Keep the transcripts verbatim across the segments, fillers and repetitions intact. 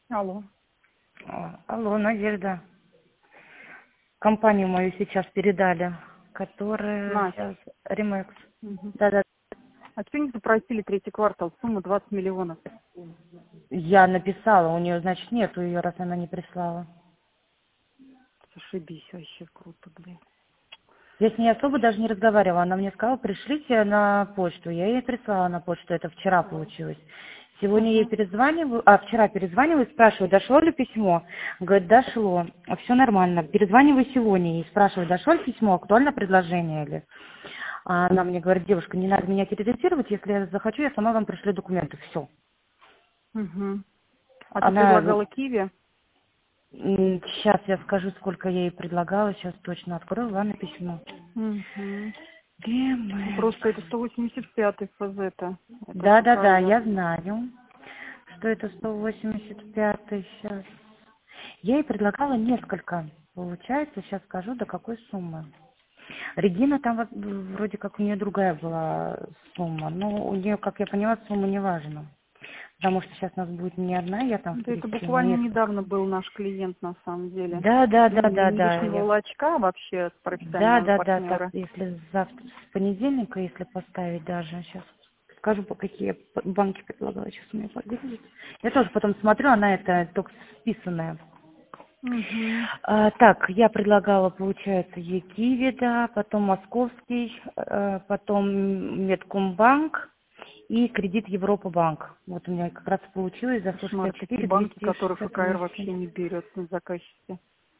Алло. А, Алло, Надежда. Компанию мою сейчас передали, которая Настя. сейчас Ремекс. Мгм. Да-да. А что не запросили третий квартал? Сумма двадцать миллионов. Я написала, у нее, значит, нету ее, раз она не прислала. Зашибись, вообще круто, блин. Я с ней особо даже не разговаривала. Она мне сказала, пришлите на почту. Я ей прислала на почту, это вчера получилось. Сегодня ей Угу. перезваниваю, а вчера перезваниваю и спрашиваю, дошло ли письмо. Говорит, дошло. Все нормально. Перезваниваю сегодня и спрашиваю, дошло ли письмо, актуально предложение или. А она мне говорит, девушка, не надо меня терроризировать, если я захочу, я сама вам пришлю документы. Все. Угу. А ты Она, предлагала Киви? сейчас я скажу, сколько я ей предлагала, сейчас точно открою, ладно, письмо. Угу. Ремекс. Просто это сто восемьдесят пятый ФЗ-то. Это Да-да-да, какая? я знаю, что это сто восемьдесят пятый сейчас. Я ей предлагала несколько. Получается, сейчас скажу, до какой суммы. Регина там вот, вроде как у нее другая была сумма, но у нее, как я поняла, сумма не важна. Потому что сейчас у нас будет не одна, я там в Да это Палестине, буквально несколько. недавно был наш клиент на самом деле. Да, да, Ну, да, не, да, не да. лишнего Я... волочка, а вообще с Да, профессионального да, да, так, партнера. если завтра, с понедельника, если поставить даже, сейчас скажу, по какие я п- банки предлагала, сейчас у меня подвигнуть. Я тоже потом смотрю, она это только списанная. Угу. А, так, я предлагала, получается, Екиви, да, потом Московский, э, потом Медкомбанк и кредит Европа банк. Вот у меня как раз получилось за сто Кошмар, шестьдесят такие четыре банки, двести которые шестьдесят ФКР восемь. вообще не берет на заказчике.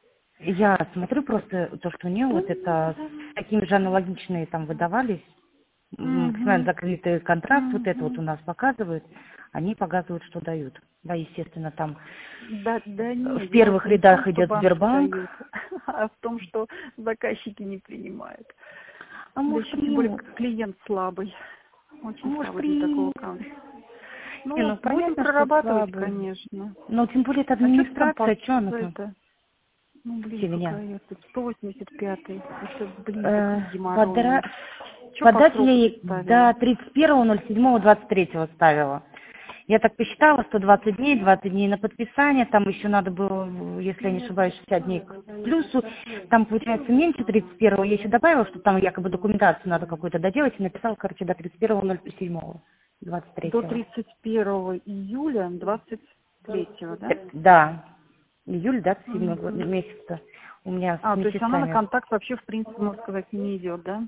Я смотрю просто то, что у нее вот это с такими же аналогичные там выдавались, м, максимально Угу. закрытый контракт, вот это вот Угу. у нас показывают, они показывают, что дают. Да, естественно, там Да, да в нет, первых дело-то не в том, рядах что идет банки Сбербанк, дают, а в том, что заказчики не принимают. а Да может еще тем более примут, клиент слабый, очень может слабый для такого примут. аккаунта. Не, Ну, ну будем понятно, что прорабатывать, слабый. конечно. Но тем более это А что ты там по администрация, что она там? это? Ну, блин, Фигня. какая-то. сто восемьдесят пятый. Это, блин, Э, такой геморрой. подра- Что по Подать я сроку-то ей ставила? до тридцать первого ноль седьмого двадцать третьего ставила. Я так посчитала, сто двадцать дней, двадцать дней на подписание, там еще надо было, если я не ошибаюсь, шестьдесят дней к плюсу, там получается меньше тридцать первого, я еще добавила, что там якобы документацию надо какую-то доделать, и написала, короче, до тридцать первого ноль седьмого двадцать До третьего. тридцать первого июля двадцать третьего, да? Э, Да, июль двадцать седьмого Мгм. месяца у меня с А, то есть она на месяцами. контакт вообще, в принципе, можно сказать, не идет, да?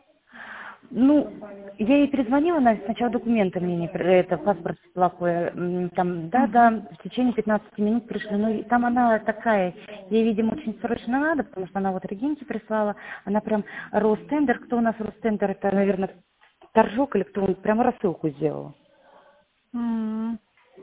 Ну, я ей перезвонила, она сначала документы мне не, при- это, паспорт плохой, м, там, да-да, Угу. в течение пятнадцати минут пришли, ну, и там она такая, ей, видимо, очень срочно надо, потому что она вот Регинке прислала, она прям Ростендер, кто у нас Ростендер, это, наверное, Торжок или кто, он прям рассылку сделала. М.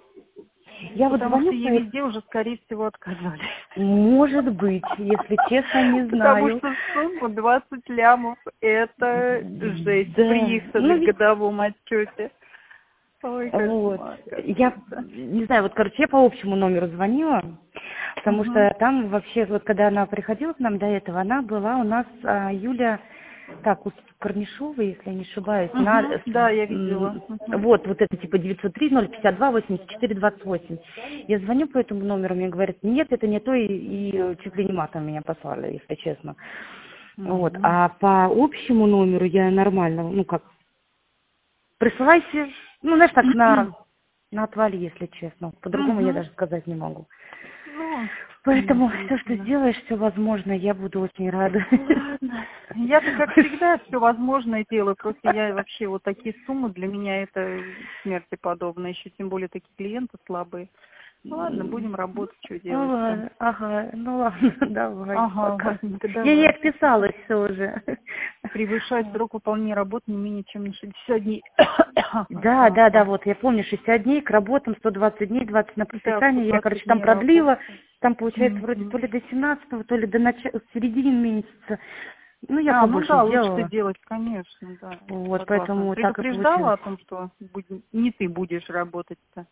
Я вот Потому что звоню, ей по эт- везде уже, скорее всего, отказали. может быть, если честно, не Потому знаю. что сумма двадцать лямов– это жесть при Да, их ну ведь годовом отчете. Ой, вот. кошмар Я какой-то. не знаю, вот, короче, я по общему номеру звонила, потому Угу. что там вообще, вот когда она приходила к нам до этого, она была у нас, а, Юля, так, у Корнишова, если я не ошибаюсь, на, Угу. с- Да, я видела. м, Угу. вот, вот это типа девятьсот три ноль пятьдесят два восемьдесят четыре двадцать восемь. Я звоню по этому номеру, мне говорят, нет, это не то, и, и чуть ли не матом меня послали, если честно. Вот, Угу. а по общему номеру я нормально, ну как, присылайте, ну, знаешь, так на, на отвале, если честно. По-другому я Угу. даже сказать не могу. Ну, Поэтому все, что естественно. сделаешь, все возможно, я буду очень рада. Ладно. Я-то, как всегда, все возможное делаю. Просто я вообще вот такие суммы для меня это смерти подобно. Еще тем более такие клиенты слабые. Ладно, будем работать, что Ну делать-то. ладно, ага, ну ладно, давай, Ага, пока. ладненько, Я ей давай, пока. отписалась все уже. Превышать срок выполнения работы не менее чем на шестьдесят дней. Да, да, да, Ага. вот, я помню, шестьдесят дней к работам, сто двадцать дней, двадцать на Да, сто подписание. Я, короче, двадцать там дней работы. продлила, там, получается, вроде Мгм. то ли до семнадцатого, то ли до начала, середины месяца. Ну, я А, ну побольше да, лучше сделала. делать, конечно, да, Вот, согласна. поэтому так и Предупреждала получилось. о том, что будь- не ты будешь работать-то?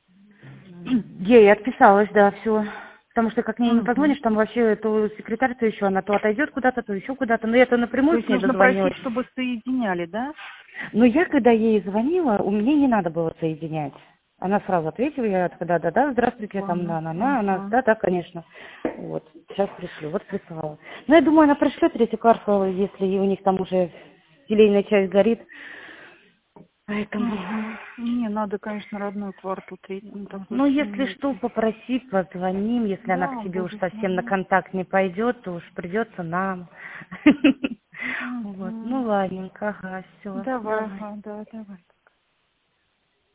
Я ей отписалась, да, все. Потому что как мне не Мгм. позвонишь, там вообще то секретарь, то еще она то отойдет куда-то, то еще куда-то. Но я-то То напрямую с есть ней нужно просить, дозвонилась. чтобы соединяли, да? Но я, когда ей звонила, у меня не надо было соединять. Она сразу ответила, я такая, да-да-да, здравствуйте, там, да-на-на, она, да-да, конечно. Вот, сейчас пришлю, вот прислала. Ну, я думаю, она пришлет третью карту, если у них там уже филейная часть горит. Поэтому... Угу. Не, надо, конечно, родную кварту третью. Ну, так Ну, лучше если иметь. что, попроси, позвоним. Если она Да, к тебе уж будет. совсем на Угу. контакт не пойдет, то уж придется нам. Вот. Ну, Угу. ладненько, ага, все, Давай, давай. ага, да, давай.